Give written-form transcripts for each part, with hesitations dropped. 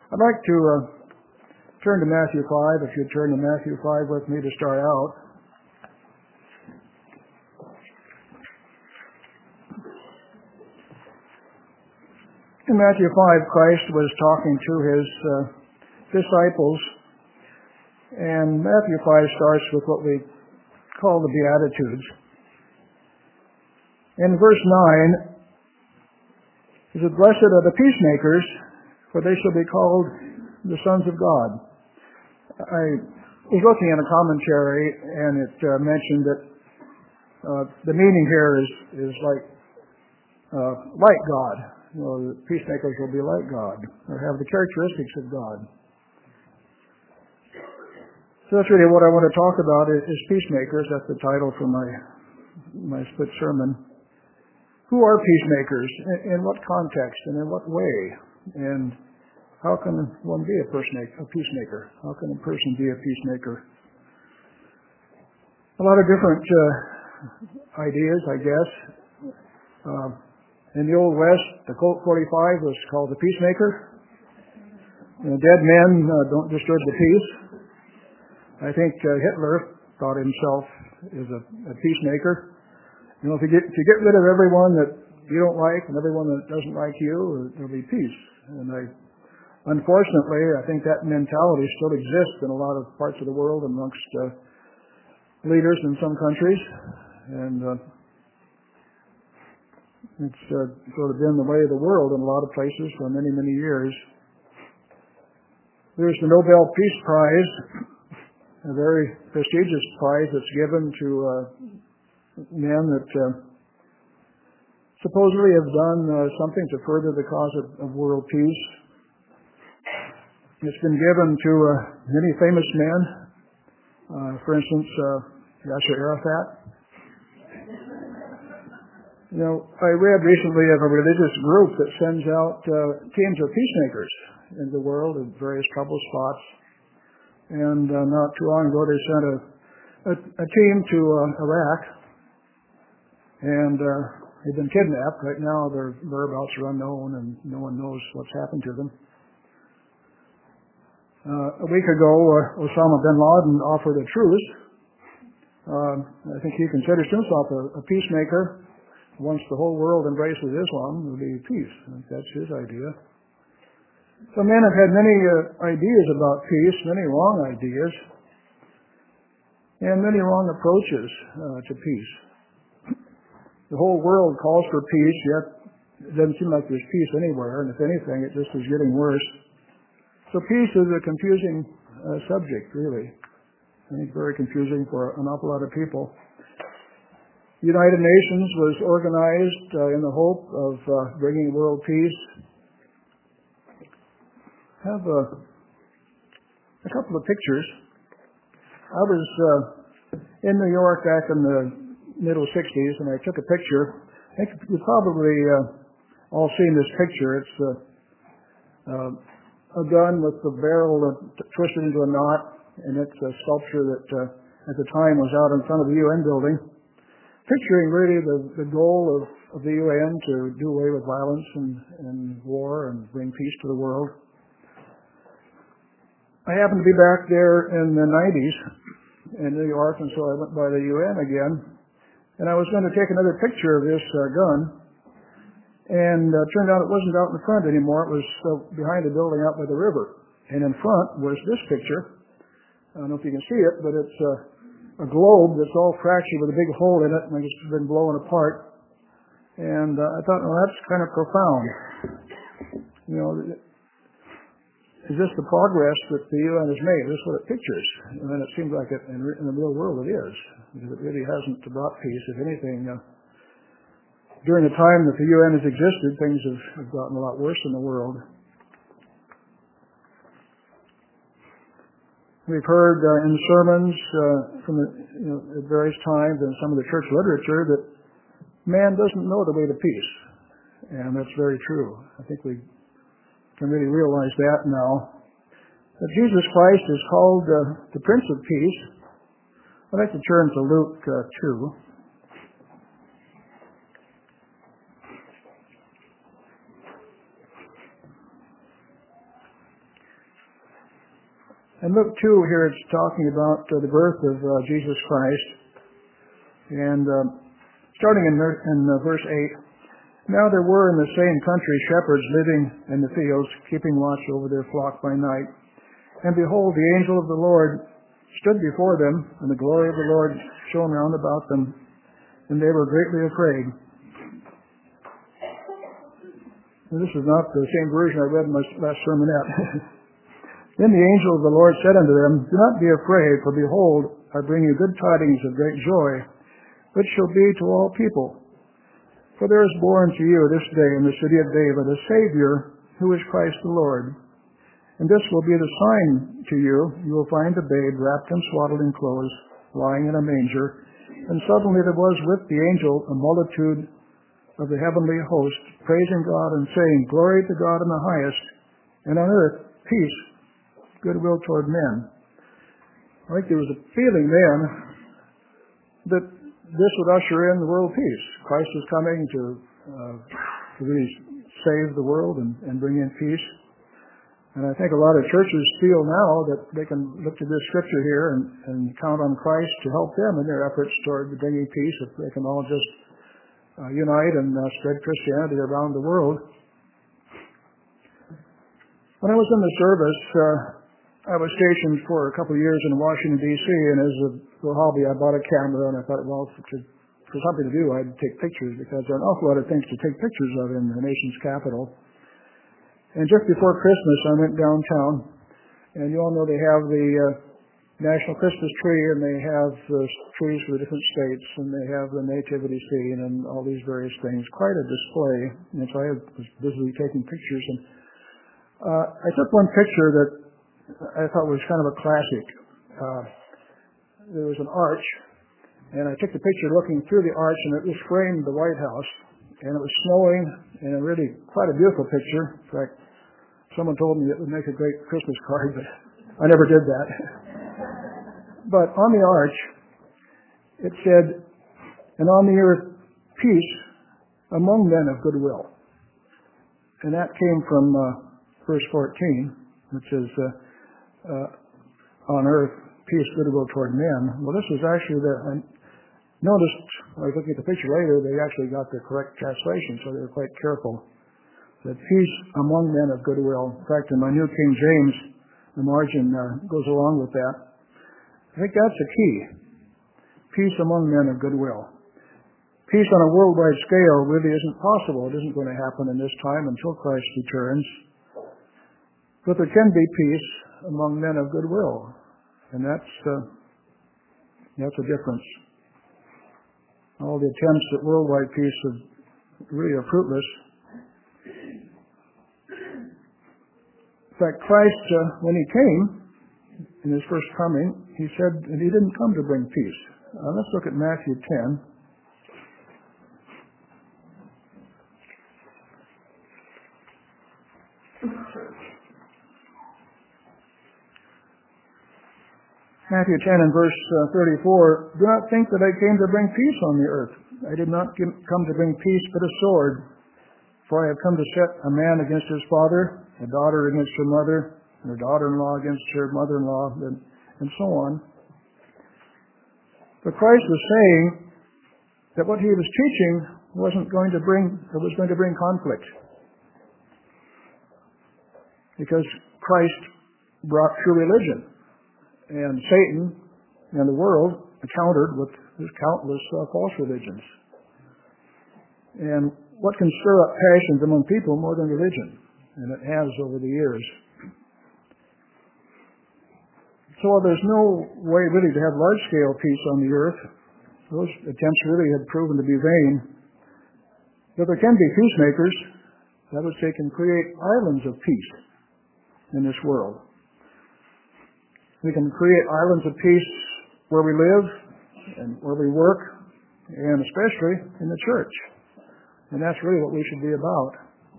I'd like to turn to Matthew 5, if you'd turn to Matthew 5 with me to start out. In Matthew 5, Christ was talking to his disciples, and Matthew 5 starts with what we call the Beatitudes. In verse 9, he said, "Blessed are the peacemakers, for they shall be called the sons of God." I was looking at a commentary, and it mentioned that the meaning here is like God. The peacemakers will be like God, or have the characteristics of God. So that's really what I want to talk about is peacemakers. That's the title for my split sermon. Who are peacemakers? In what context and in what way? And how can one be a peacemaker? How can a person be a peacemaker? A lot of different ideas, I guess. In the Old West, the Colt 45 was called the peacemaker. Dead men don't disturb the peace. I think Hitler thought himself as a peacemaker. If you get rid of everyone that you don't like and everyone that doesn't like you, there'll be peace. And unfortunately, I think that mentality still exists in a lot of parts of the world amongst leaders in some countries. And it's sort of been the way of the world in a lot of places for many, many years. There's the Nobel Peace Prize, a very prestigious prize that's given to men that supposedly have done something to further the cause of world peace. It's been given to many famous men. For instance, Yasser Arafat. I read recently of a religious group that sends out teams of peacemakers in the world in various trouble spots. And not too long ago, they sent a team to Iraq, and they've been kidnapped. Right now, their whereabouts are unknown, and no one knows what's happened to them. A week ago, Osama bin Laden offered a truce. I think he considers himself a peacemaker. Once the whole world embraces Islam, there will be peace. I think that's his idea. So men have had many ideas about peace, many wrong ideas, and many wrong approaches to peace. The whole world calls for peace, yet it doesn't seem like there's peace anywhere, and if anything, it just is getting worse. So peace is a confusing subject, really. I think very confusing for an awful lot of people. The United Nations was organized in the hope of bringing world peace. I have a couple of pictures. I was in New York back in the middle 60s, and I took a picture. I think you've probably all seen this picture. It's a gun with the barrel twisted into a knot, and it's a sculpture that at the time was out in front of the UN building, picturing really the goal of the UN to do away with violence and war and bring peace to the world. I happened to be back there in the 90s in New York, and so I went by the UN again, and I was going to take another picture of this gun, and turned out it wasn't out in the front anymore. It was behind the building out by the river, and in front was this picture. I don't know if you can see it, but it's a globe that's all fractured with a big hole in it, and it's been blown apart. And I thought, well, that's kind of profound. Is this the progress that the UN has made? Is this what it pictures? And then it seems like in the real world it is. Because it really hasn't brought peace. If anything, during the time that the UN has existed, things have gotten a lot worse in the world. We've heard in sermons from at various times and some of the church literature that man doesn't know the way to peace. And that's very true. I think we can really realize that now. That Jesus Christ is called the Prince of Peace. I'd like to turn to Luke 2. In Luke 2 here, it's talking about the birth of Jesus Christ. And starting in verse 8, now there were in the same country shepherds living in the fields, keeping watch over their flock by night. And behold, the angel of the Lord stood before them, and the glory of the Lord shone round about them, and they were greatly afraid. Now, this is not the same version I read in my last sermonette. Then the angel of the Lord said unto them, do not be afraid, for behold, I bring you good tidings of great joy, which shall be to all people. For there is born to you this day in the city of David a Savior, who is Christ the Lord. And this will be the sign to you. You will find a babe wrapped in swaddling clothes, lying in a manger. And suddenly there was with the angel a multitude of the heavenly host, praising God and saying, glory to God in the highest, and on earth peace, goodwill toward men. I think there was a feeling then that this would usher in the world peace. Christ is coming to really save the world and bring in peace. And I think a lot of churches feel now that they can look to this scripture here and count on Christ to help them in their efforts toward bringing peace, if they can all just unite and spread Christianity around the world. When I was in the service, I was stationed for a couple of years in Washington, D.C., and as a little hobby, I bought a camera, and I thought, well, for something to do, I'd take pictures, because there are an awful lot of things to take pictures of in the nation's capital. And just before Christmas, I went downtown, and you all know they have the National Christmas tree, and they have trees for the different states, and they have the nativity scene and all these various things. Quite a display. And so I was busily taking pictures. And I took one picture that I thought was kind of a classic. There was an arch, and I took the picture looking through the arch, and it was framed the White House, and it was snowing, and really quite a beautiful picture. In fact, someone told me it would make a great Christmas card, but I never did that. But on the arch, it said, and on the earth peace among men of goodwill. And that came from verse 14, which is on earth peace, goodwill toward men. Well, this was actually I noticed, I was looking at the picture later, they actually got the correct translation, so they were quite careful. That peace among men of goodwill. In fact, in my New King James, the margin goes along with that. I think that's the key. Peace among men of goodwill. Peace on a worldwide scale really isn't possible. It isn't going to happen in this time until Christ returns. But there can be peace among men of goodwill. And that's a difference. All the attempts at worldwide peace really are fruitless. In fact, Christ, when he came, in his first coming, he said that he didn't come to bring peace. Let's look at Matthew 10. Matthew 10 and verse 34, do not think that I came to bring peace on the earth. I did not come to bring peace, but a sword. For I have come to set a man against his father, a daughter against her mother, and her daughter-in-law against her mother-in-law, and so on. But Christ was saying that what he was teaching was going to bring conflict. Because Christ brought true religion. And Satan and the world countered with his countless false religions. And what can stir up passions among people more than religion? And it has over the years. So while there's no way really to have large-scale peace on the earth, those attempts really had proven to be vain. But there can be peacemakers. That is, they can create islands of peace in this world. We can create islands of peace where we live and where we work, and especially in the church. And that's really what we should be about.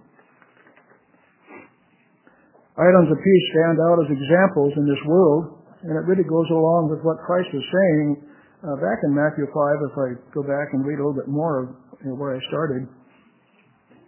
Islands of peace stand out as examples in this world, and it really goes along with what Christ was saying back in Matthew 5, if I go back and read a little bit more of where I started.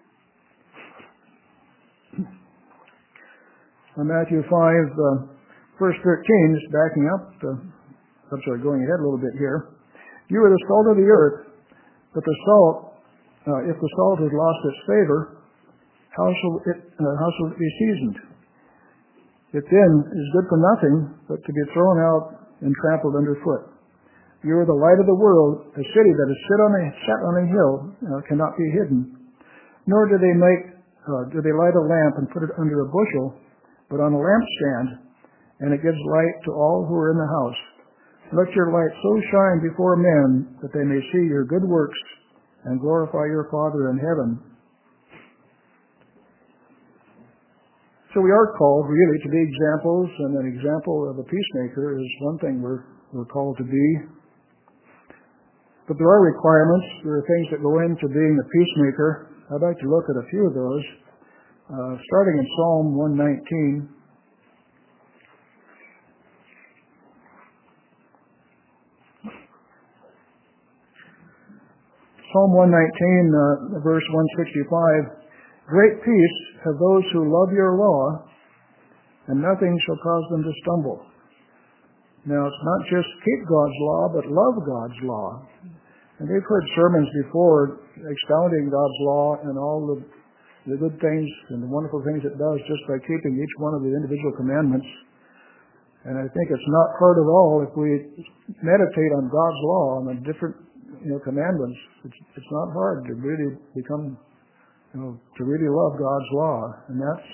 In Matthew 5, Verse 13 is backing up. Going ahead a little bit here. You are the salt of the earth, but the salt, if the salt has lost its savor, how shall it be seasoned? It then is good for nothing but to be thrown out and trampled underfoot. You are the light of the world. A city that is set on a hill cannot be hidden. Nor do they light a lamp and put it under a bushel, but on a lampstand, and it gives light to all who are in the house. Let your light so shine before men that they may see your good works and glorify your Father in heaven. So we are called really to be examples, and an example of a peacemaker is one thing we're called to be. But there are requirements. There are things that go into being a peacemaker. I'd like to look at a few of those, starting in Psalm 119. Psalm 119, verse 165, Great peace have those who love your law, and nothing shall cause them to stumble. Now, it's not just keep God's law, but love God's law. And we've heard sermons before expounding God's law and all the good things and the wonderful things it does just by keeping each one of the individual commandments. And I think it's not hard at all if we meditate on God's law and the different commandments. It's not hard to really become, to really love God's law. And that's,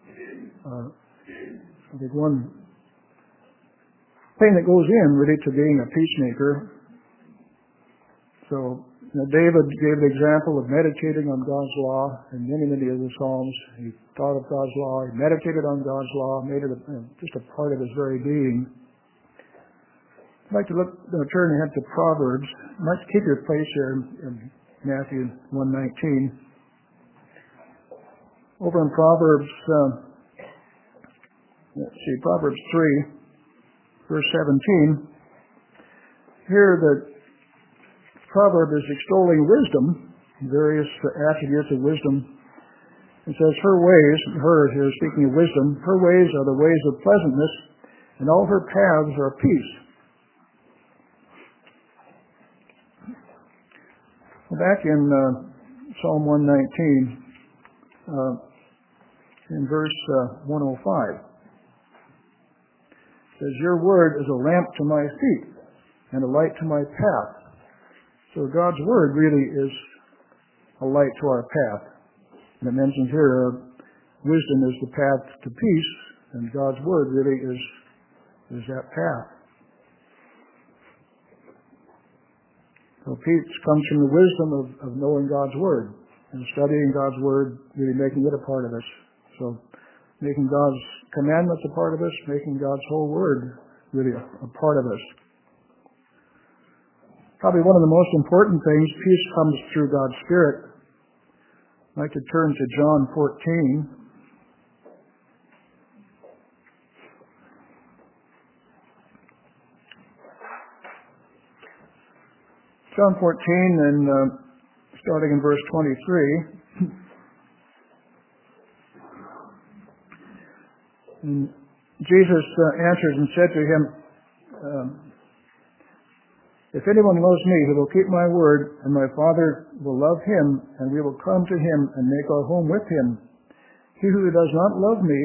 I think, one thing that goes in really to being a peacemaker. So David gave the example of meditating on God's law in many of the Psalms. He thought of God's law, he meditated on God's law, made it just a part of his very being. I'd like to turn ahead to Proverbs. I'd like to keep your place here in Matthew 1:19. Over in Proverbs, Proverbs 3, verse 17. Here the proverb is extolling wisdom, various attributes of wisdom. It says, here speaking of wisdom, her ways are the ways of pleasantness, and all her paths are peace. Back in Psalm 119, in verse 105, it says, your word is a lamp to my feet and a light to my path. So God's word really is a light to our path. And it mentions here, wisdom is the path to peace, and God's word really is that path. So peace comes from the wisdom of knowing God's word and studying God's word, really making it a part of us. So making God's commandments a part of us, making God's whole word really a part of us. Probably one of the most important things, peace comes through God's Spirit. I'd like to turn to John 14. John 14, and starting in verse 23. And Jesus answered and said to him, if anyone loves me, he will keep my word, and my Father will love him, and we will come to him and make our home with him. He who does not love me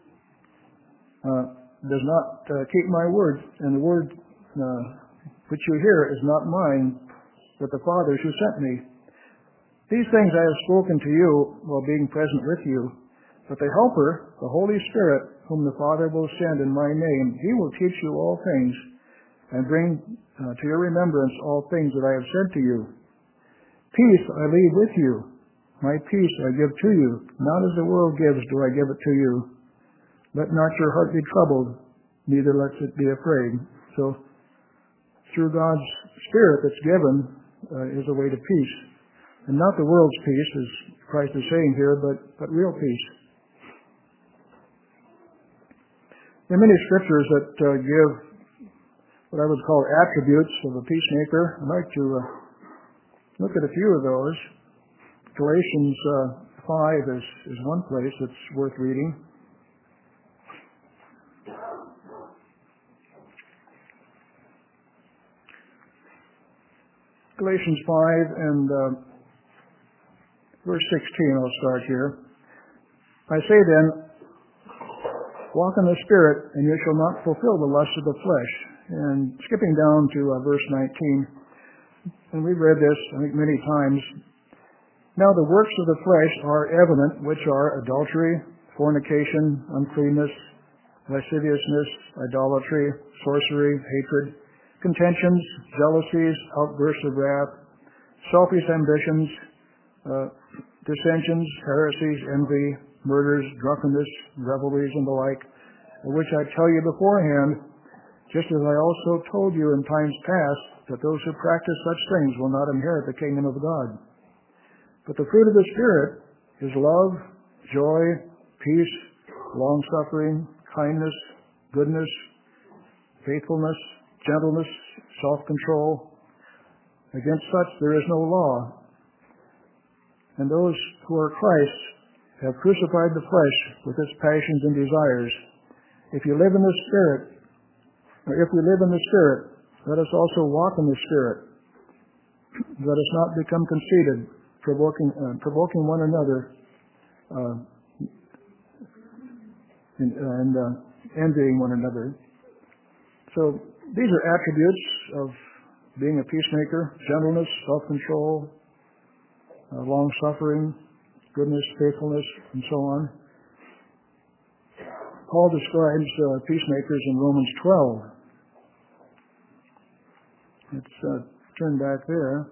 does not keep my word, and the word which you hear is not mine, but the Father's who sent me. These things I have spoken to you while being present with you. But the Helper, the Holy Spirit, whom the Father will send in my name, he will teach you all things and bring to your remembrance all things that I have said to you. Peace I leave with you. My peace I give to you. Not as the world gives do I give it to you. Let not your heart be troubled, neither let it be afraid. So through God's Spirit that's given is a way to peace. And not the world's peace, as Christ is saying here, but real peace. There are many scriptures that give what I would call attributes of a peacemaker. I'd like to look at a few of those. Galatians 5 is one place that's worth reading. Galatians 5 and verse 16, I'll start here. I say then, walk in the Spirit, and you shall not fulfill the lust of the flesh. And skipping down to verse 19, and we've read this, I think, many times. Now the works of the flesh are evident, which are adultery, fornication, uncleanness, lasciviousness, idolatry, sorcery, hatred, contentions, jealousies, outbursts of wrath, selfish ambitions, dissensions, heresies, envy, murders, drunkenness, revelries, and the like, which I tell you beforehand, just as I also told you in times past, that those who practice such things will not inherit the kingdom of God. But the fruit of the Spirit is love, joy, peace, long-suffering, kindness, goodness, faithfulness, gentleness, self-control. Against such there is no law. And those who are Christ's have crucified the flesh with its passions and desires. If you live in the Spirit, or if we live in the Spirit, let us also walk in the Spirit. Let us not become conceited, provoking one another, and envying one another. So these are attributes of being a peacemaker: gentleness, self-control, long-suffering, goodness, faithfulness, and so on. Paul describes peacemakers in Romans 12. Let's turn back there.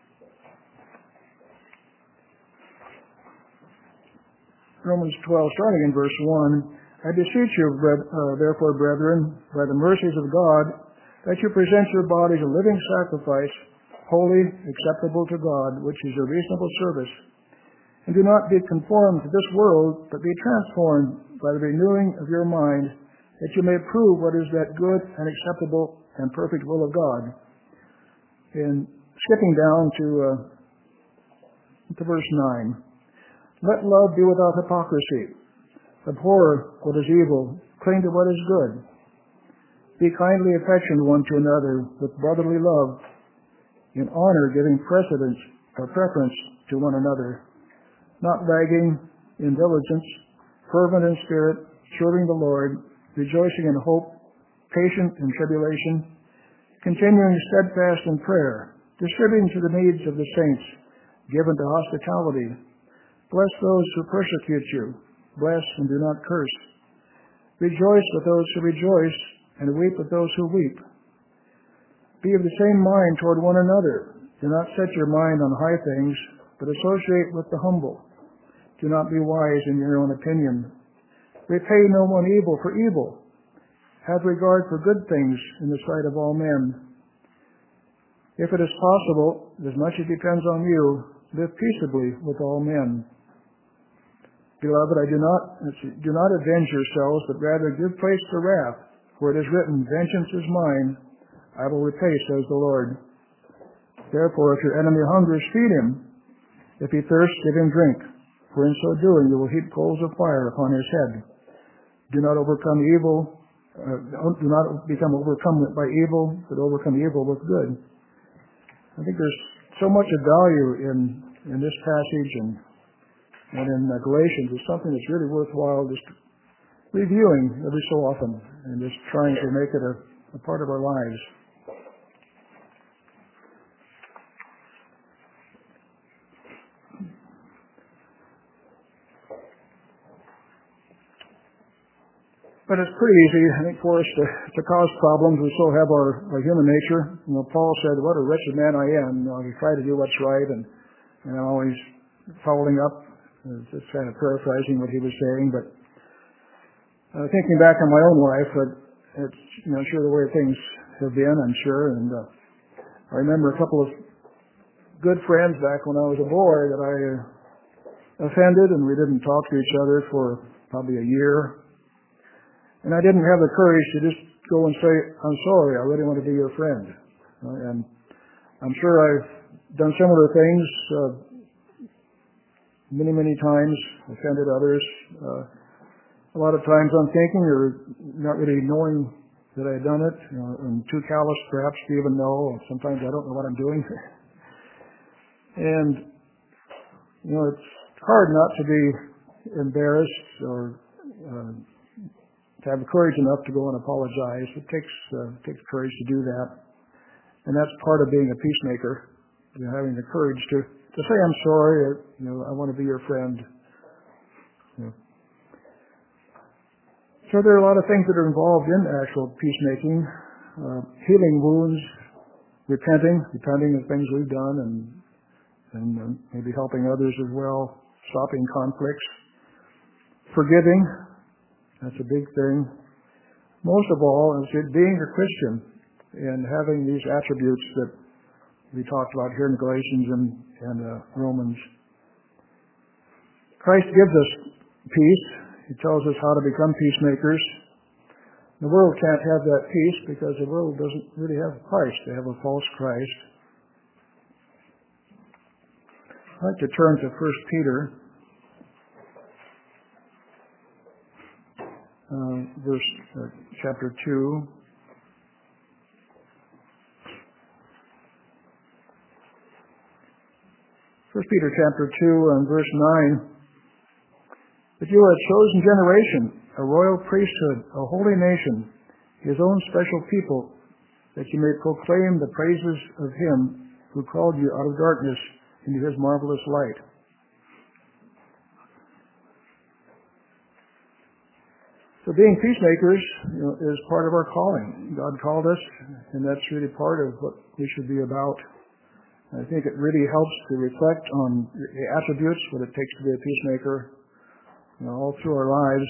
Romans 12, starting in verse 1. I beseech you, therefore, brethren, by the mercies of God, that you present your bodies a living sacrifice, holy, acceptable to God, which is your reasonable service. And do not be conformed to this world, but be transformed by the renewing of your mind, that you may prove what is that good and acceptable and perfect will of God. In skipping down to verse 9. Let love be without hypocrisy. Abhor what is evil. Cling to what is good. Be kindly affectioned one to another with brotherly love, in honor giving preference to one another, not lagging in diligence, fervent in spirit, serving the Lord, rejoicing in hope, patient in tribulation, continuing steadfast in prayer, distributing to the needs of the saints, given to hospitality. Bless those who persecute you. Bless and do not curse. Rejoice with those who rejoice, and weep with those who weep. Be of the same mind toward one another. Do not set your mind on high things, but associate with the humble. Do not be wise in your own opinion. Repay no one evil for evil. Have regard for good things in the sight of all men. If it is possible, as much as depends on you, live peaceably with all men. Beloved, do not avenge yourselves, but rather give place to wrath, for it is written, vengeance is mine, I will repay, says the Lord. Therefore, if your enemy hungers, feed him. If he thirsts, give him drink, for in so doing you will heap coals of fire upon his head. Do not become overcome by evil, but overcome evil with good. I think there's so much of value in this passage and in Galatians. It's something that's really worthwhile just reviewing every so often and just trying to make it a part of our lives. But it's pretty easy, I think, for us to cause problems. We still have our human nature. Paul said, what a wretched man I am. I try to do what's right, and I'm always following up. Just kind of paraphrasing what he was saying. But thinking back on my own life, it's sure the way things have been, I'm sure. And I remember a couple of good friends back when I was a boy that I offended, and we didn't talk to each other for probably a year. And I didn't have the courage to just go and say, I'm sorry, I really want to be your friend. And I'm sure I've done similar things many times, offended others. A lot of times I'm thinking or not really knowing that I had done it, and too callous perhaps to even know. Sometimes I don't know what I'm doing. And, it's hard not to be embarrassed or to have the courage enough to go and apologize. It takes courage to do that. And that's part of being a peacemaker, having the courage to say, I'm sorry, or, I want to be your friend. So there are a lot of things that are involved in actual peacemaking, healing wounds, repenting of things we've done, and maybe helping others as well, stopping conflicts, forgiving. That's a big thing. Most of all, is being a Christian and having these attributes that we talked about here in Galatians and Romans. Christ gives us peace. He tells us how to become peacemakers. The world can't have that peace because the world doesn't really have Christ. They have a false Christ. I'd like to turn to 1 Peter, chapter 2. 1 Peter chapter 2 and verse 9. But you are a chosen generation, a royal priesthood, a holy nation, his own special people, that you may proclaim the praises of him who called you out of darkness into his marvelous light. So being peacemakers, is part of our calling. God called us, and that's really part of what we should be about. I think it really helps to reflect on the attributes, what it takes to be a peacemaker, all through our lives.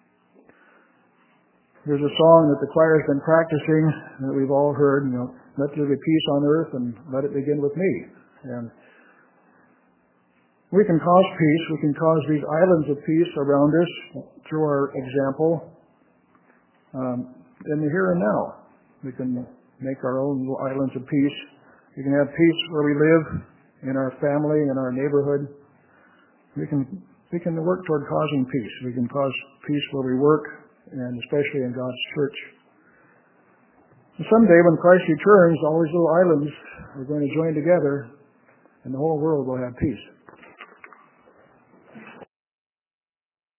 There's a song that the choir has been practicing that we've all heard, let there be peace on earth and let it begin with me. And we can cause peace. We can cause these islands of peace around us through our example. In the here and now, we can make our own little islands of peace. We can have peace where we live, in our family, in our neighborhood. We can work toward causing peace. We can cause peace where we work, and especially in God's church. And someday when Christ returns, all these little islands are going to join together, and the whole world will have peace.